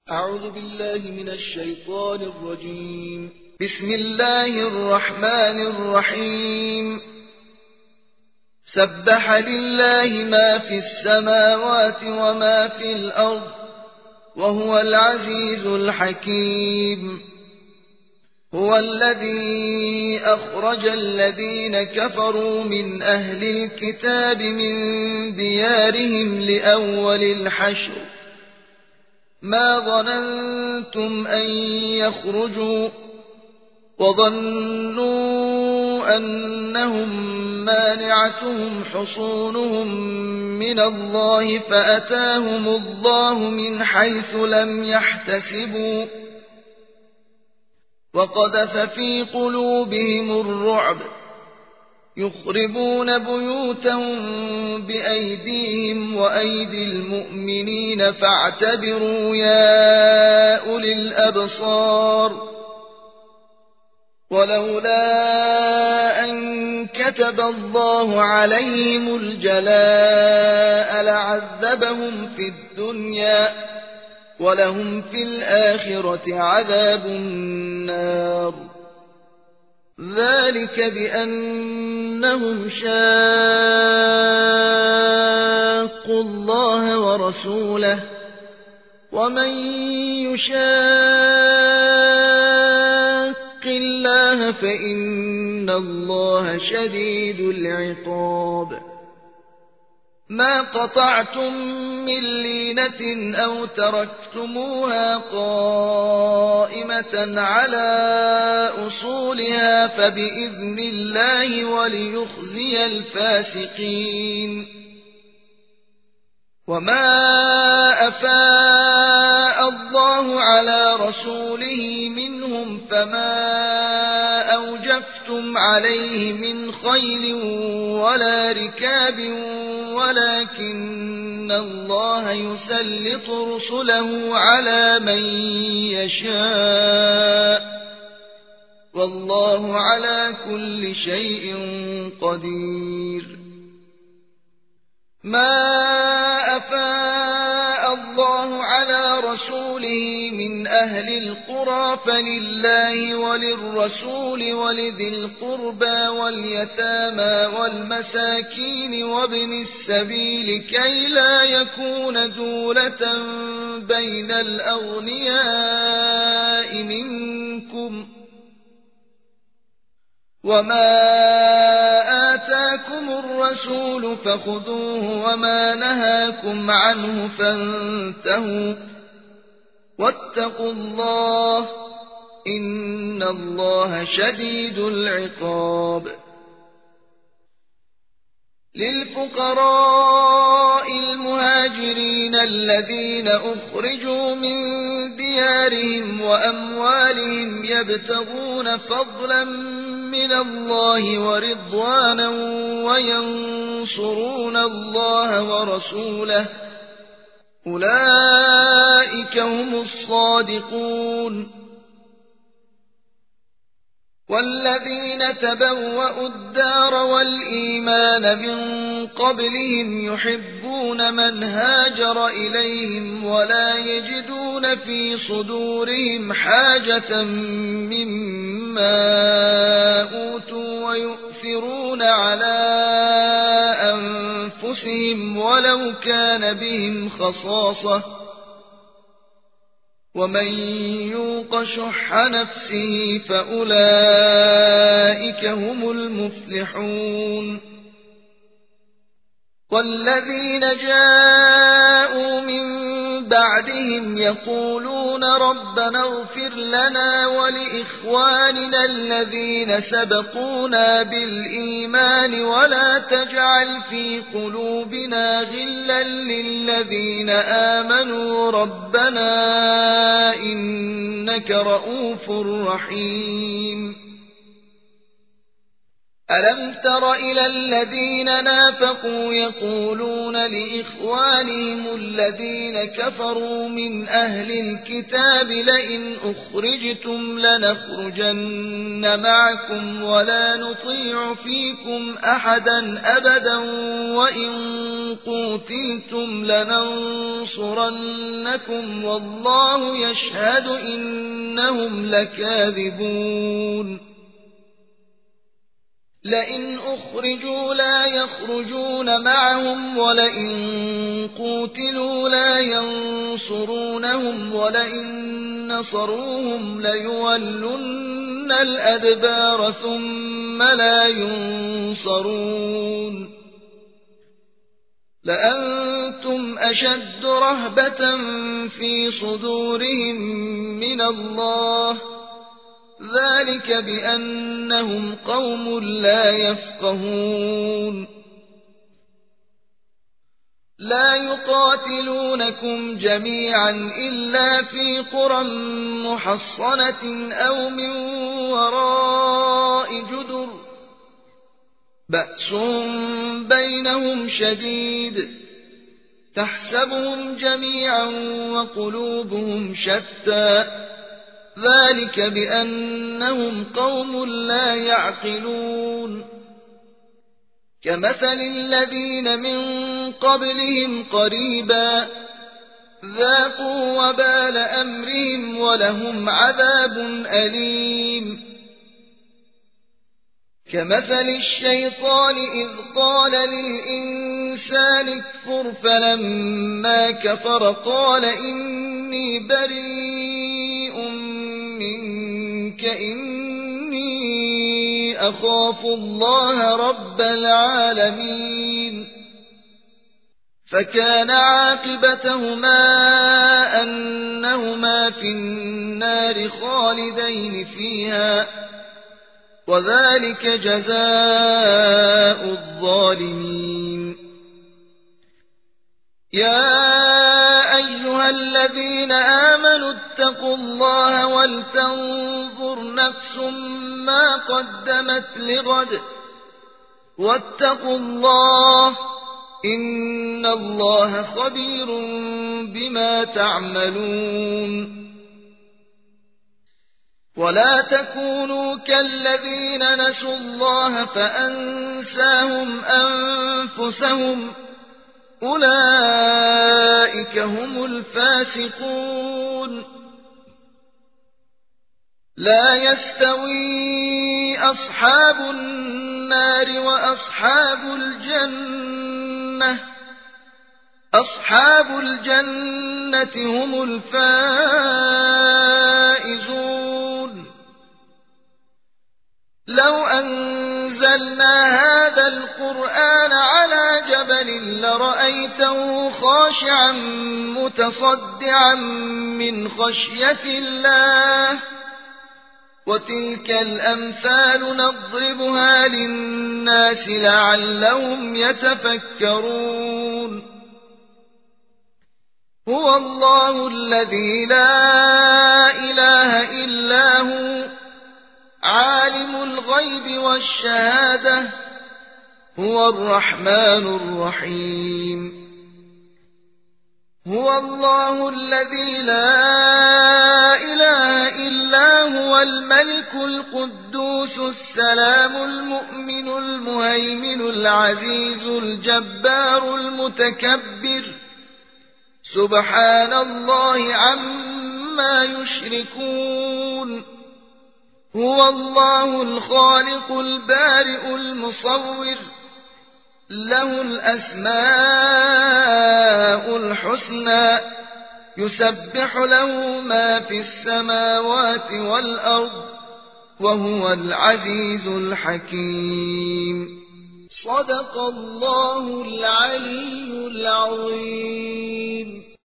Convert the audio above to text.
أعوذ بالله من الشيطان الرجيم. بسم الله الرحمن الرحيم. سبح لله ما في السماوات وما في الأرض وهو العزيز الحكيم. هو الذي أخرج الذين كفروا من أهل الكتاب من ديارهم لأول الحشر ما ظننتم أن يخرجوا وظنوا أنهم مانعتهم حصونهم من الله فأتاهم الله من حيث لم يحتسبوا وقذف في قلوبهم الرعب يخربون بيوتهم بأيديهم وأيدي المؤمنين فاعتبروا يا أولي الأبصار. ولولا أن كتب الله عليهم الجلاء لعذبهم في الدنيا ولهم في الآخرة عذاب النار. ذلك بأنهم شاقوا الله ورسوله ومن يشاق الله فإن الله شديد العقاب. ما قطعتم من لينة أو تركتموها قائمة على أصولها فبإذن الله وليخزي الفاسقين. وما أفاء الله على رسوله منهم فما أوجفتم عليه من خيل ولا ركاب ولكن الله يسلط رسله على من يشاء والله على كل شيء قدير. ما أفاء الله على رسوله من أهل القرى فلله وللرسول ولذي القربى واليتامى والمساكين وابن السبيل كي لا يكون دولة بين الأغنياء منكم. وما آتاكم الرسول فخذوه وما نهاكم عنه فانتهوا واتقوا الله إن الله شديد العقاب. للفقراء المهاجرين الذين أخرجوا من ديارهم وأموالهم يبتغون فضلا من الله ورضوانا وينصرون الله ورسوله أولئك هم الصادقون. والذين تبوأوا الدار والإيمان من قبلهم يحبون من هاجر إليهم ولا يجدون في صدورهم حاجة مما أوتوا ويؤثرون على أنفسهم ولو كان بهم خصاصة ومن يوق شح نفسه فأولئك هم المفلحون. والذين جاءوا من بعدهم يقولون ربنا اغفر لنا ولإخواننا الذين سبقونا بالإيمان ولا تجعل في قلوبنا غلا للذين آمنوا ربنا إنك رؤوف رحيم. ألم تر إلى الذين نافقوا يقولون لإخوانهم الذين كفروا من أهل الكتاب لئن أخرجتم لنخرجن معكم ولا نطيع فيكم أحدا أبدا وإن قوتلتم لننصرنكم والله يشهد إنهم لكاذبون لئن أخرجوا لا يخرجون معهم ولئن قوتلوا لا ينصرونهم ولئن نصروهم ليولن الأدبار ثم لا ينصرون لأنتم أشد رهبة في صدورهم من الله ذلك بأنهم قوم لا يفقهون لا يقاتلونكم جميعا إلا في قرى محصنة أو من وراء جدر بأس بينهم شديد تحسبهم جميعا وقلوبهم شتى ذلك بأنهم قوم لا يعقلون كمثل الذين من قبلهم قريبا ذاقوا وبال أمرهم ولهم عذاب أليم كمثل الشيطان إذ قال للإنسان اكفر فلما كفر قال إني بريء منك إني أخاف الله رب العالمين فكان عاقبتهما أنهما في النار خالدين فيها وذلك جزاء الظالمين يا أيها الذين آمنوا اتقوا الله ولتنظر نفس ما قدمت لغد واتقوا الله إن الله خبير بما تعملون ولا تكونوا كالذين نسوا الله فأنساهم أنفسهم أولئك هم الفاسقون لا يستوي أصحاب النار وأصحاب الجنة أصحاب الجنة هم الفائزون لو أنزلنا هذا القرآن على جبل لرأيته خاشعا متصدعا من خشية الله وتلك الأمثال نضربها للناس لعلهم يتفكرون هو الله الذي لا إله إلا هو عالم الغيب والشهادة هو الرحمن الرحيم هو الله الذي لا إله إلا هو الملك القدوس السلام المؤمن المهيمن العزيز الجبار المتكبر سبحان الله عما يشركون هو الله الخالق البارئ المصور له الأسماء الحسنى يسبح له ما في السماوات والأرض وهو العزيز الحكيم صدق الله العلي العظيم.